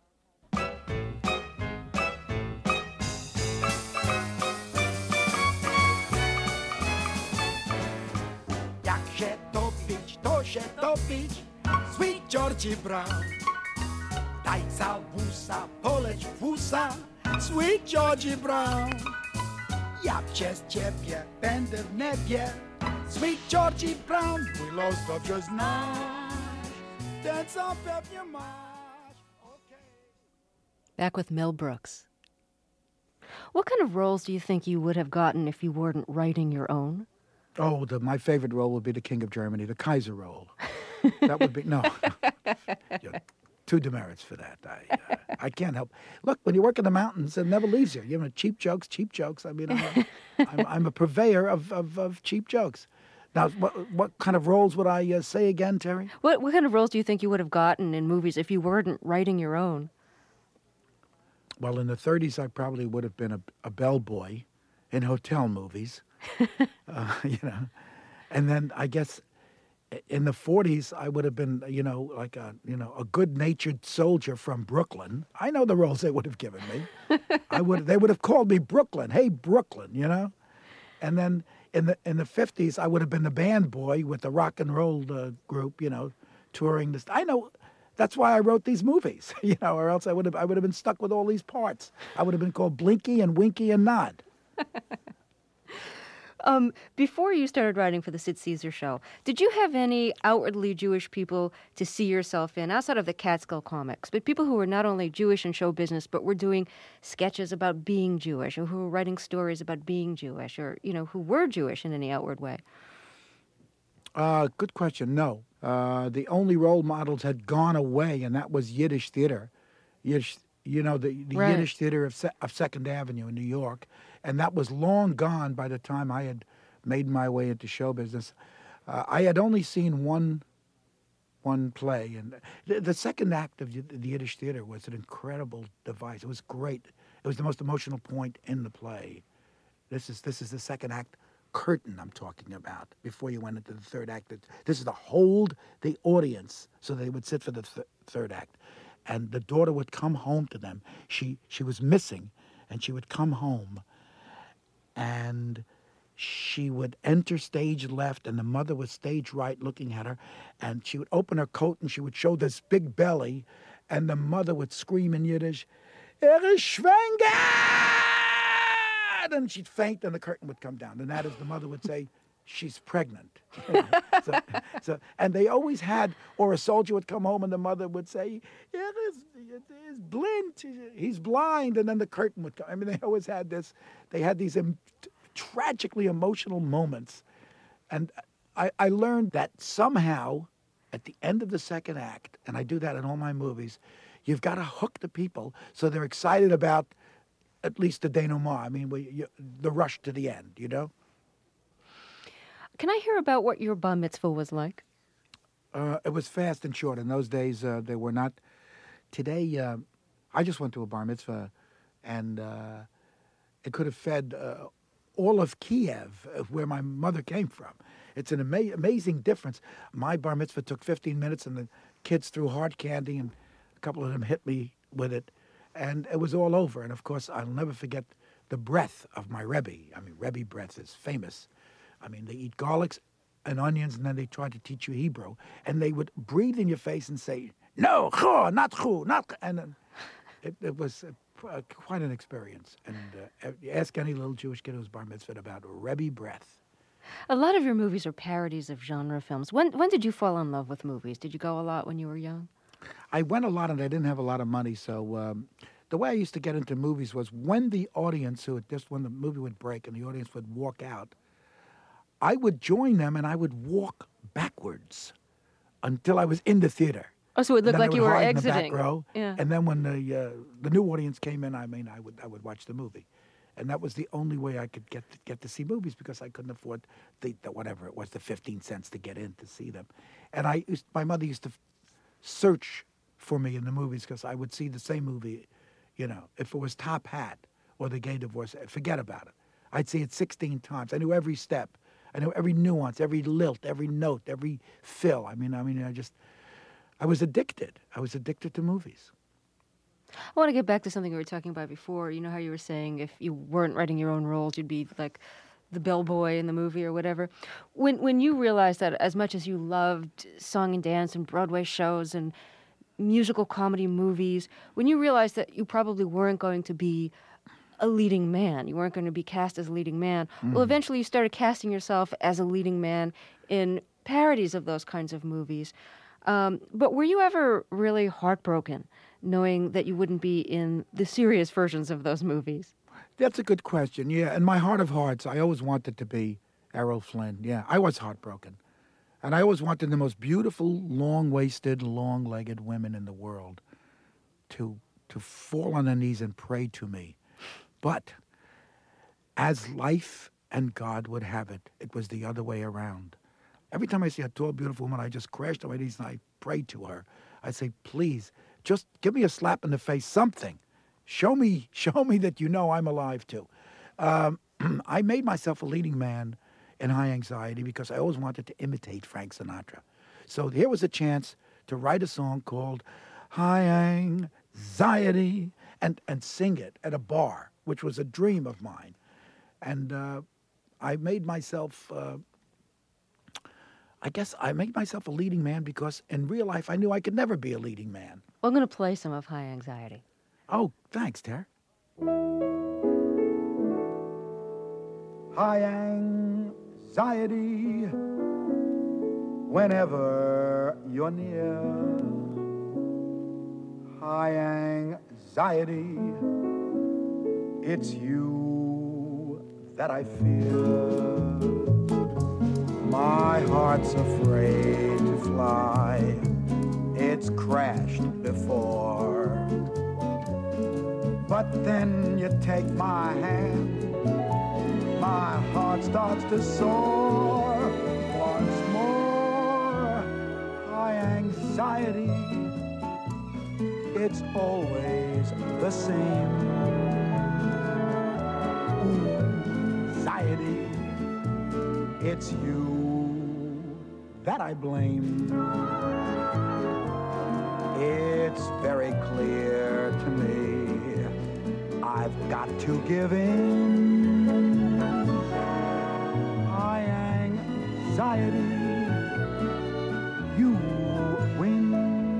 Jak się topić, sweet Georgie Brown. Daj całusa, poleć w usa, sweet Georgie Brown. Ja przez ciebie będę w niebie, sweet Georgie Brown. Mój los dobrze znasz, ten co pewnie masz. Back with Mel Brooks. What kind of roles do you think you would have gotten if you weren't writing your own? Oh, my favorite role would be the King of Germany, the Kaiser role. That would be, no. Two demerits for that. I can't help. Look, when you work in the mountains, it never leaves you. You know, cheap jokes. I mean, I'm a purveyor of cheap jokes. Now, what kind of roles would I say again, Terry? What kind of roles do you think you would have gotten in movies if you weren't writing your own? Well, in the 30s, I probably would have been a bellboy in hotel movies. You know, and then I guess in the 40s I would have been, like a good-natured soldier from Brooklyn. I know the roles they would have given me. They would have called me Brooklyn. Hey, Brooklyn, you know. And then in the 50s I would have been the band boy with the rock and roll group, touring this. I know. That's why I wrote these movies, or else I would have been stuck with all these parts. I would have been called Blinky and Winky and Nod. Before you started writing for the Sid Caesar Show, did you have any outwardly Jewish people to see yourself in, outside of the Catskill comics, but people who were not only Jewish in show business, but were doing sketches about being Jewish, or who were writing stories about being Jewish, or, who were Jewish in any outward way? Good question. No. The only role models had gone away, and that was Yiddish theater. Yiddish, the Right. Yiddish theater of Second Avenue in New York. And that was long gone by the time I had made my way into show business. I had only seen one play, and the second act of the Yiddish theater was an incredible device. It was great. It was the most emotional point in the play. This is the second act curtain I'm talking about. Before you went into the third act, this is to hold the audience so they would sit for the third act. And the daughter would come home to them. She was missing, and she would come home, and she would enter stage left, and the mother was stage right looking at her, and she would open her coat, and she would show this big belly, and the mother would scream in Yiddish, ist schwanger! And she'd faint, and the curtain would come down. And that is, the mother would say, she's pregnant. And they always had, or a soldier would come home, and the mother would say, is blind, he's blind, and then the curtain would come. I mean, they always had this, they had these tragically emotional moments. And I learned that somehow, at the end of the second act, and I do that in all my movies, you've got to hook the people so they're excited about at least the denouement. I mean, the rush to the end, Can I hear about what your bar mitzvah was like? It was fast and short. In those days, they were not. Today, I just went to a bar mitzvah, and it could have fed all of Kiev, where my mother came from. It's an amazing difference. My bar mitzvah took 15 minutes, and the kids threw hard candy, and a couple of them hit me with it, and it was all over. And, of course, I'll never forget the breath of my Rebbe. I mean, Rebbe breath is famous. I mean, they eat garlics and onions, and then they try to teach you Hebrew. And they would breathe in your face and say, no, not chu, not. And then it was quite an experience. And you ask any little Jewish kid who's bar mitzvah about Rebbe breath. A lot of your movies are parodies of genre films. When did you fall in love with movies? Did you go a lot when you were young? I went a lot, and I didn't have a lot of money, so the way I used to get into movies was when the audience, when the movie would break and the audience would walk out, I would join them, and I would walk backwards until I was in the theater. Oh, so it looked like you were hide in the exiting. back row, Yeah. and then when the new audience came in, I would watch the movie, and that was the only way I could get to see movies, because I couldn't afford the whatever it was, the 15 cents to get in to see them, and my mother used to search for me in the movies, because I would see the same movie, if it was Top Hat or The Gay Divorce, forget about it. I'd see it 16 times. I knew every step. I knew every nuance, every lilt, every note, every fill. I was addicted. I was addicted to movies. I want to get back to something we were talking about before. You know how you were saying if you weren't writing your own roles, you'd be like the bellboy in the movie or whatever. When you realized that as much as you loved song and dance and Broadway shows and musical comedy movies, when you realized that you probably weren't going to be a leading man, you weren't going to be cast as a leading man, well, eventually you started casting yourself as a leading man in parodies of those kinds of movies. But were you ever really heartbroken knowing that you wouldn't be in the serious versions of those movies? That's a good question, yeah. In my heart of hearts, I always wanted to be Errol Flynn. Yeah, I was heartbroken. And I always wanted the most beautiful, long-waisted, long-legged women in the world to fall on their knees and pray to me. But as life and God would have it, it was the other way around. Every time I see a tall, beautiful woman, I just crashed on my knees and I prayed to her. I say, please, just give me a slap in the face, something. Show me that I'm alive too. I made myself a leading man in High Anxiety because I always wanted to imitate Frank Sinatra. So here was a chance to write a song called High Anxiety and sing it at a bar, which was a dream of mine. And I made myself, I made myself a leading man because in real life I knew I could never be a leading man. Well, I'm going to play some of High Anxiety. Oh, thanks, Tara. High anxiety whenever you're near. High anxiety, it's you that I fear. My heart's afraid to fly. It's crashed before. But then you take my hand, my heart starts to soar. Once more, high anxiety, it's always the same. Anxiety, it's you that I blame. It's very clear to me, I've got to give in. High anxiety, you win.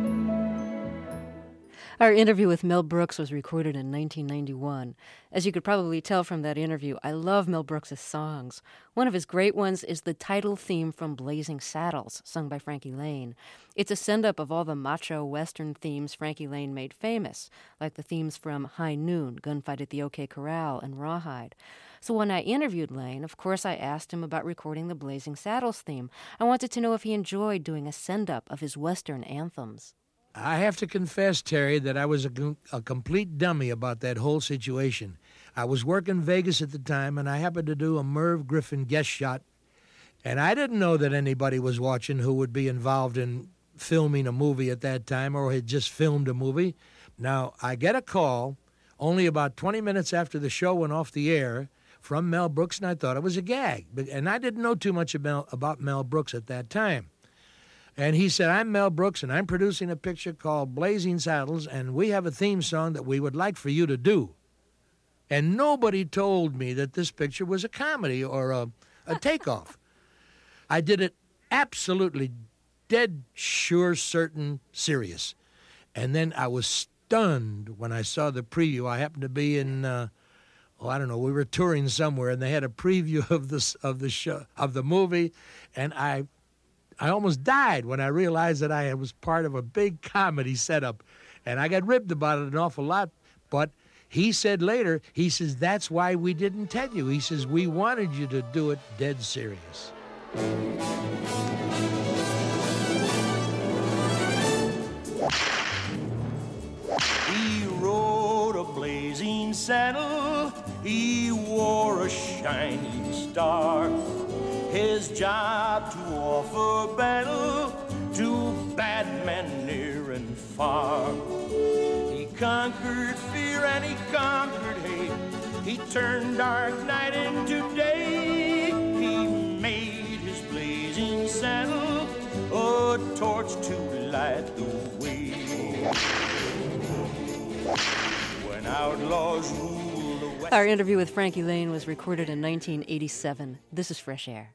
Our interview with Mel Brooks was recorded in 1991. As you could probably tell from that interview, I love Mel Brooks' songs. One of his great ones is the title theme from Blazing Saddles, sung by Frankie Laine. It's a send-up of all the macho Western themes Frankie Laine made famous, like the themes from High Noon, Gunfight at the OK Corral, and Rawhide. So when I interviewed Laine, of course I asked him about recording the Blazing Saddles theme. I wanted to know if he enjoyed doing a send-up of his Western anthems. I have to confess, Terry, that I was a complete dummy about that whole situation. I was working Vegas at the time, and I happened to do a Merv Griffin guest shot, and I didn't know that anybody was watching who would be involved in filming a movie at that time or had just filmed a movie. Now, I get a call only about 20 minutes after the show went off the air from Mel Brooks, and I thought it was a gag. And I didn't know too much about Mel Brooks at that time. And he said, I'm Mel Brooks, and I'm producing a picture called Blazing Saddles, and we have a theme song that we would like for you to do. And nobody told me that this picture was a comedy or a takeoff. I did it absolutely dead sure, certain, serious. And then I was stunned when I saw the preview. I happened to be in, I don't know, we were touring somewhere, and they had a preview of the show, of the movie, and I almost died when I realized that I was part of a big comedy setup. And I got ribbed about it an awful lot. But he said later, he says, that's why we didn't tell you. He says, we wanted you to do it dead serious. He rode a blazing saddle, he wore a shining star. His job to offer battle to bad men near and far. He conquered fear and he conquered hate. He turned dark night into day. He made his blazing saddle a torch to light the way. When outlaws rule the West. Our interview with Frankie Laine was recorded in 1987. This is Fresh Air.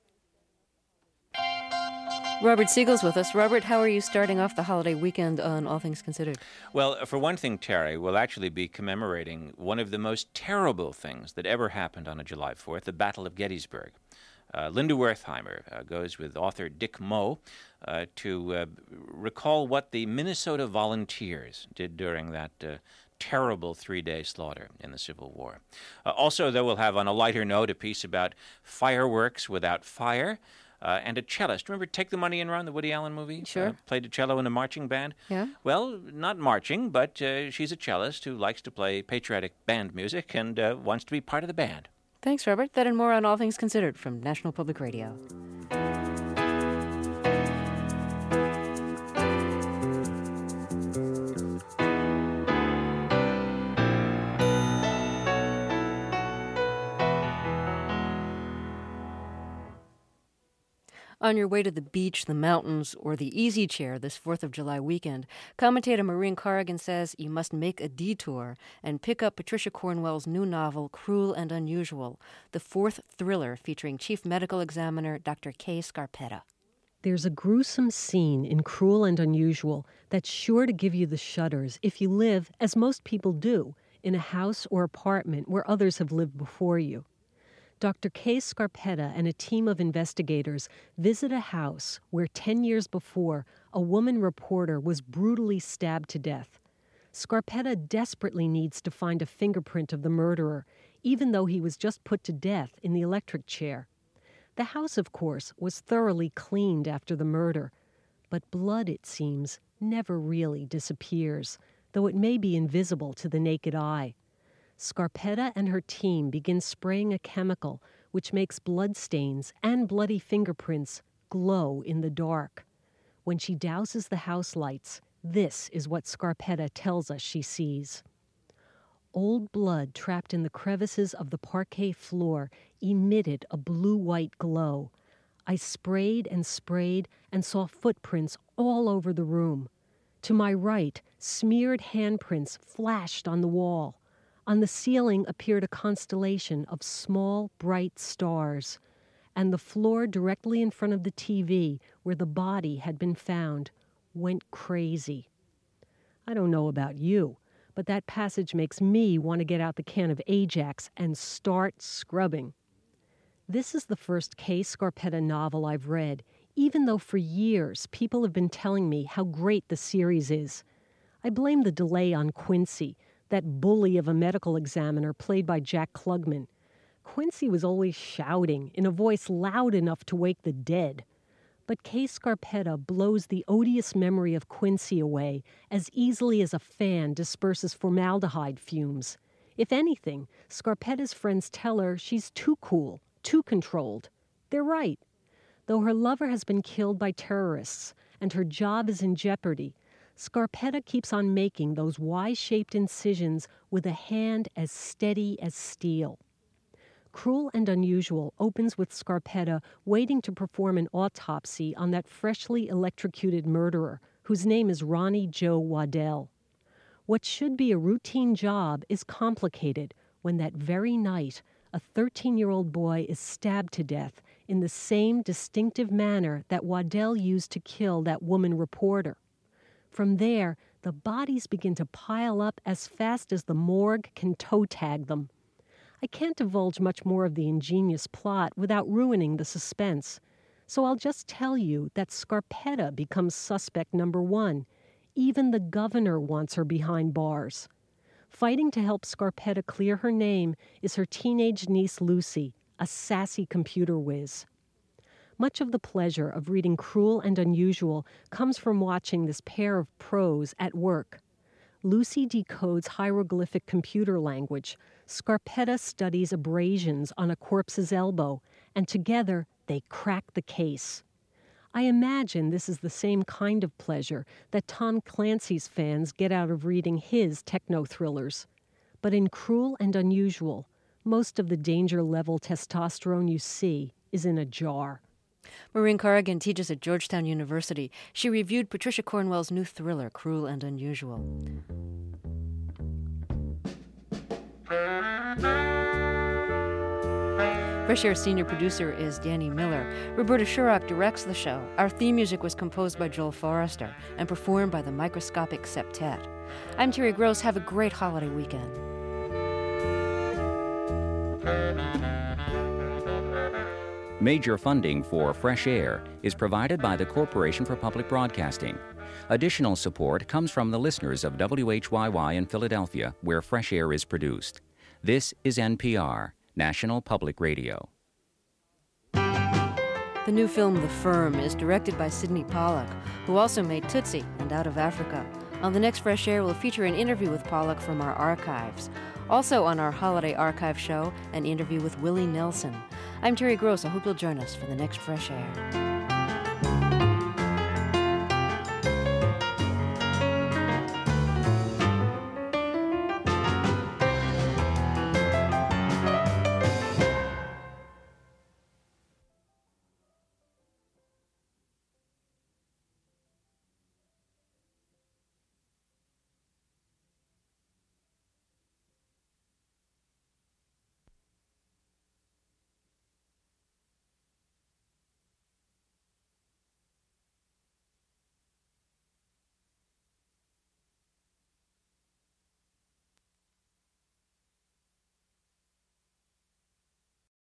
Robert Siegel's with us. Robert, how are you starting off the holiday weekend on All Things Considered? Well, for one thing, Terry, we'll actually be commemorating one of the most terrible things that ever happened on a July 4th, the Battle of Gettysburg. Linda Wertheimer goes with author Dick Moe to recall what the Minnesota Volunteers did during that terrible three-day slaughter in the Civil War. Also, though, we'll have on a lighter note a piece about fireworks without fire. And a cellist. Remember Take the Money and Run, the Woody Allen movie? Sure. Played a cello in a marching band? Yeah. Well, not marching, but she's a cellist who likes to play patriotic band music and wants to be part of the band. Thanks, Robert. That and more on All Things Considered from National Public Radio. On your way to the beach, the mountains, or the easy chair this 4th of July weekend, commentator Maureen Corrigan says you must make a detour and pick up Patricia Cornwell's new novel, Cruel and Unusual, the fourth thriller featuring Chief Medical Examiner Dr. Kay Scarpetta. There's a gruesome scene in Cruel and Unusual that's sure to give you the shudders if you live, as most people do, in a house or apartment where others have lived before you. Dr. Kay Scarpetta and a team of investigators visit a house where 10 years before, a woman reporter was brutally stabbed to death. Scarpetta desperately needs to find a fingerprint of the murderer, even though he was just put to death in the electric chair. The house, of course, was thoroughly cleaned after the murder. But blood, it seems, never really disappears, though it may be invisible to the naked eye. Scarpetta and her team begin spraying a chemical which makes bloodstains and bloody fingerprints glow in the dark. When she douses the house lights, this is what Scarpetta tells us she sees. Old blood trapped in the crevices of the parquet floor emitted a blue-white glow. I sprayed and saw footprints all over the room. To my right, smeared handprints flashed on the wall. On the ceiling appeared a constellation of small, bright stars. And the floor directly in front of the TV, where the body had been found, went crazy. I don't know about you, but that passage makes me want to get out the can of Ajax and start scrubbing. This is the first Kay Scarpetta novel I've read, even though for years people have been telling me how great the series is. I blame the delay on Quincy, that bully of a medical examiner played by Jack Klugman. Quincy was always shouting in a voice loud enough to wake the dead. But Kay Scarpetta blows the odious memory of Quincy away as easily as a fan disperses formaldehyde fumes. If anything, Scarpetta's friends tell her she's too cool, too controlled. They're right. Though her lover has been killed by terrorists and her job is in jeopardy, Scarpetta keeps on making those Y-shaped incisions with a hand as steady as steel. Cruel and Unusual opens with Scarpetta waiting to perform an autopsy on that freshly electrocuted murderer, whose name is Ronnie Joe Waddell. What should be a routine job is complicated when that very night a 13-year-old boy is stabbed to death in the same distinctive manner that Waddell used to kill that woman reporter. From there, the bodies begin to pile up as fast as the morgue can toe tag them. I can't divulge much more of the ingenious plot without ruining the suspense, so I'll just tell you that Scarpetta becomes suspect number one. Even the governor wants her behind bars. Fighting to help Scarpetta clear her name is her teenage niece Lucy, a sassy computer whiz. Much of the pleasure of reading Cruel and Unusual comes from watching this pair of pros at work. Lucy decodes hieroglyphic computer language. Scarpetta studies abrasions on a corpse's elbow, and together they crack the case. I imagine this is the same kind of pleasure that Tom Clancy's fans get out of reading his techno-thrillers. But in Cruel and Unusual, most of the danger-level testosterone you see is in a jar. Maureen Corrigan teaches at Georgetown University. She reviewed Patricia Cornwell's new thriller, Cruel and Unusual. Fresh Air senior producer is Danny Miller. Roberta Shurrock directs the show. Our theme music was composed by Joel Forrester and performed by the Microscopic Septet. I'm Terry Gross. Have a great holiday weekend. Major funding for Fresh Air is provided by the Corporation for Public Broadcasting. Additional support comes from the listeners of WHYY in Philadelphia, where Fresh Air is produced. This is NPR, National Public Radio. The new film The Firm is directed by Sidney Pollack, who also made Tootsie and Out of Africa. On the next Fresh Air, we'll feature an interview with Pollack from our archives. Also on our Holiday Archive show, an interview with Willie Nelson. I'm Terry Gross. I hope you'll join us for the next Fresh Air.